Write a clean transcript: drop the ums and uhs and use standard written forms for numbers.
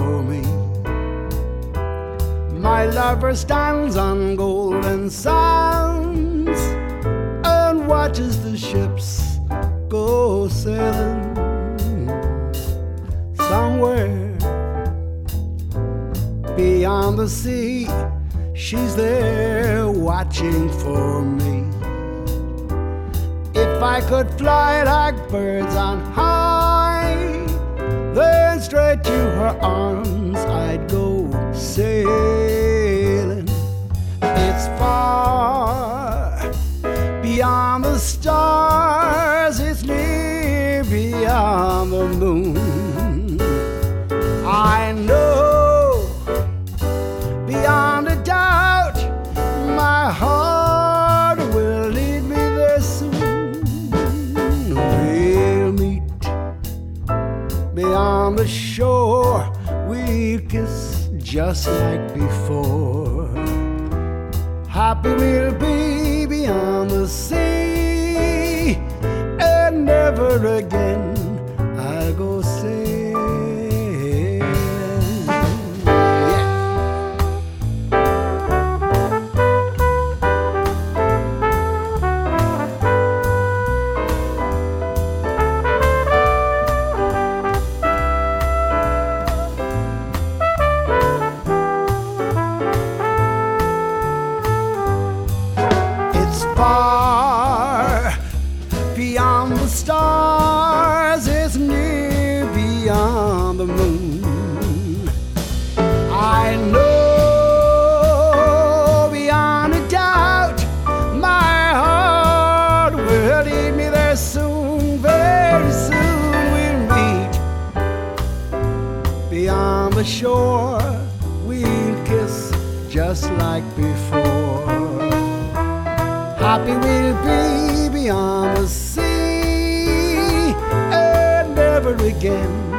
for me. My lover stands on golden sands and watches the ships go sailing somewhere beyond the sea. She's there watching for me. If I could fly like birds on high, then straight to her arms I'd go sailing. It's far beyond the stars, it's near beyond the moon. I know beyond a doubt my heart will lead me there soon. We'll meet beyond the shore, we'll kiss just like before. Happy we'll be beyond the sea, and never again I'll go sailing. Far beyond the stars, it's near beyond the moon. I know beyond a doubt my heart will lead me there soon. Very soon we'll meet beyond the shore, we'll kiss just like before. Happy we'll be beyond the sea, and never again